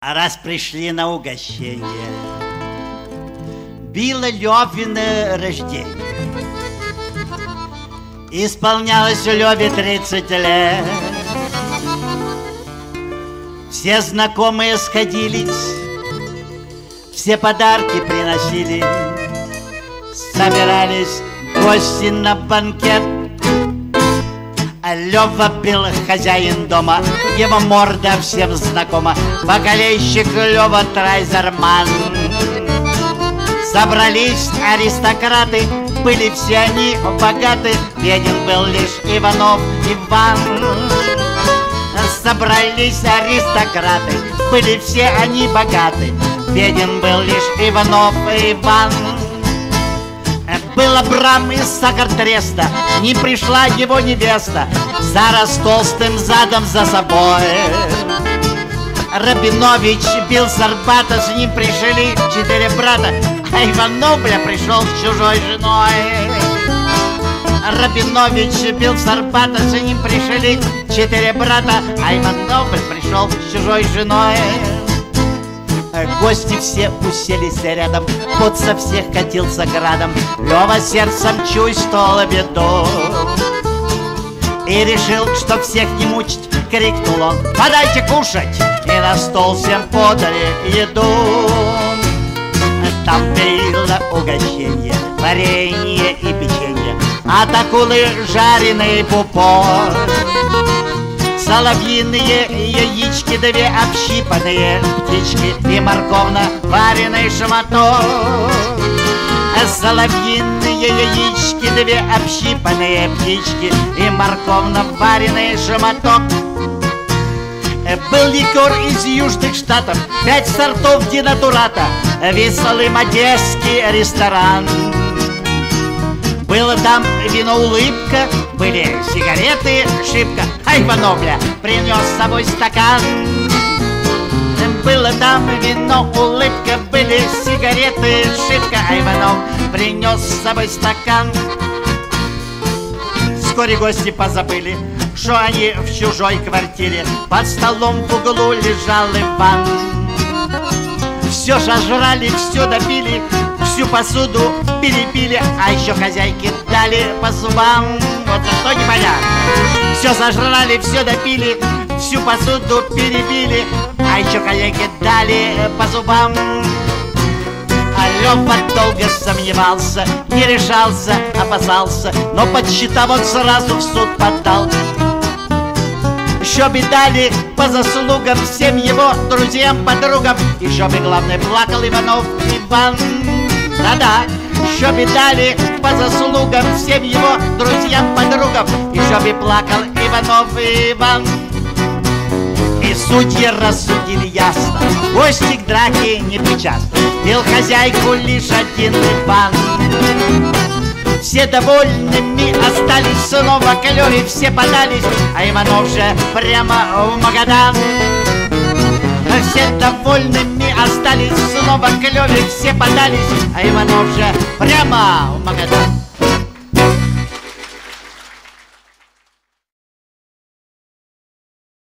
А раз пришли на угощение, было Левино рождение. Исполнялось Леве 30 лет. Все знакомые сходились, все подарки приносили, собирались гости на банкет. А Лева был хозяин дома, его морда всем знакома, бакалейщик Лева Трайзерман. Собрались аристократы, были все они богаты, беден был лишь Иванов Иван. Собрались аристократы, были все они богаты, беден был лишь Иванов Иван. Был Абрам из Сахар-Треста, не пришла его невеста, Сара с толстым задом за собой. Рабинович бил с Арбата, с ним пришли 4 брата, а Иванов, пришел с чужой женой. Рабинович бил с Арбата, с ним пришли 4 брата, а Иванов, пришел с чужой женой. Гости все уселись рядом, пот со всех катился градом. Лева сердцем чувствовал беду и решил, что всех не мучить, крикнул он: «Подайте кушать!» И на стол всем подали еду. Там было угощение, варенье и печенье, от акулы жареный пупок, соловьиные яички, 2 общипанные птички и морковно-вареный шматок. Соловьиные яички, 2 общипанные птички и морковно-вареный шматок. Был ликер из Южных Штатов, 5 сортов денатурата, веселый одесский ресторан. Было там вино «Улыбка», были сигареты «Шибко», а Иванов принес с собой стакан. Было там вино «Улыбка», были сигареты «Шибко», а Иванов принес с собой стакан. Вскоре гости позабыли, что они в чужой квартире. Под столом в углу лежал Иван. Все сожрали, все допили, всю посуду перепили, а еще хозяйке дали по зубам. Вот что непонятно. Все сожрали, все допили, всю посуду перебили, а еще хозяйке дали по зубам. А Лева долго сомневался, не решался, опасался, но подсчитав, он сразу в суд подал. Еще бы дали по заслугам всем его друзьям, подругам, еще бы, главное, плакал Иванов Иван. Да-да, еще бы дали по заслугам всем его друзьям, подругам, еще бы плакал Иванов Иван. И судьи рассудили ясно, гости к драке не причастны, бил хозяйку лишь один Иван. Все довольными остались, снова к Леве все подались, а Иванов же прямо в Магадан. Все довольными остались, снова к Леве все подались, а Иванов же прямо в Магадан.